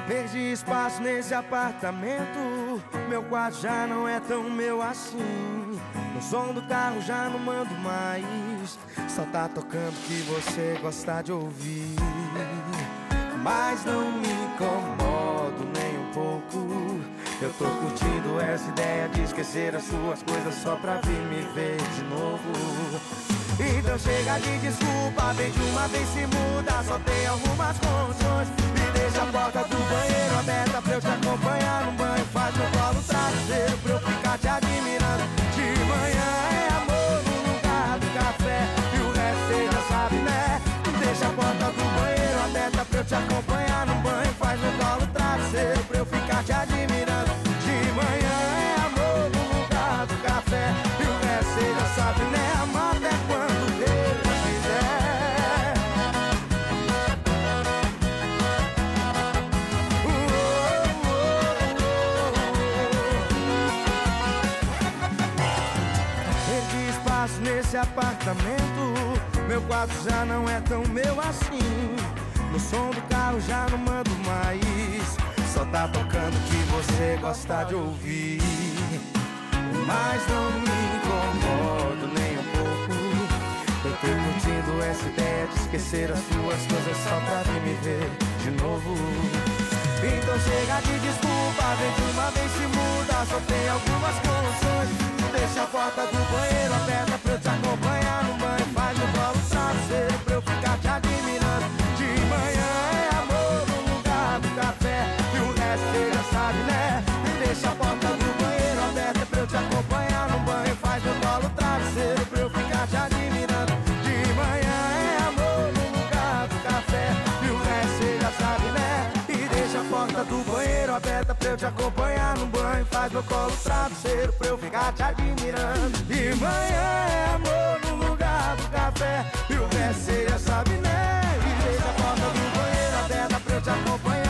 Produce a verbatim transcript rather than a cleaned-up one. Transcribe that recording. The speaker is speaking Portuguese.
Perdi espaço nesse apartamento, meu quarto já não é tão meu assim. No som do carro já não mando mais, só tá tocando o que você gosta de ouvir. Mas não me incomodo nem um pouco, eu tô curtindo essa ideia de esquecer as suas coisas só pra vir me ver de novo. Então chega de desculpa, vem de uma vez se muda, só tem algumas condições. Me deixa a porta do banheiro aberta pra eu te acompanhar no banho. Faz meu colo traseiro pra eu ficar te admirando. De manhã é amor no lugar do café, e o resto cê já sabe, né? Deixa a porta do banheiro aberta pra eu te acompanhar no banho. Faz meu colo traseiro pra eu ficar te admirando. De manhã é amor no lugar do café, e o resto cê já sabe, né? Amar até quando Deus quiser. uh, uh, uh, uh. Perdi espaço nesse apartamento, meu quarto já não é tão meu assim. No som do carro já não mando mais, só tá tocando o que você gosta de ouvir. Mas não me incomodo nem um pouco, eu tô curtindo essa ideia de esquecer as suas coisas só pra vir me ver de novo. Então chega de desculpa, vem de uma vez se muda, só tem algumas condições. Deixa a porta do banheiro aberta pra eu te acompanhar no banho. Faz no colo traseiro pra eu ficar te admirando. De manhã é amor no lugar do café, e o resto cê já sabe, né? Deixa a porta do banheiro aberta pra eu te acompanhar no banho. Faz no colo traseiro pra eu ficar te admirando. De manhã é amor no lugar do café, e o resto cê já sabe, né? Deixa a porta do banheiro aberta pra eu te acompanhar no banho. Faz meu colo travesseiro pra eu ficar te admirando. De manhã é amor no lugar do café, e o resto cê já sabe, né? E deixa a porta do banheiro aberta pra eu te acompanhar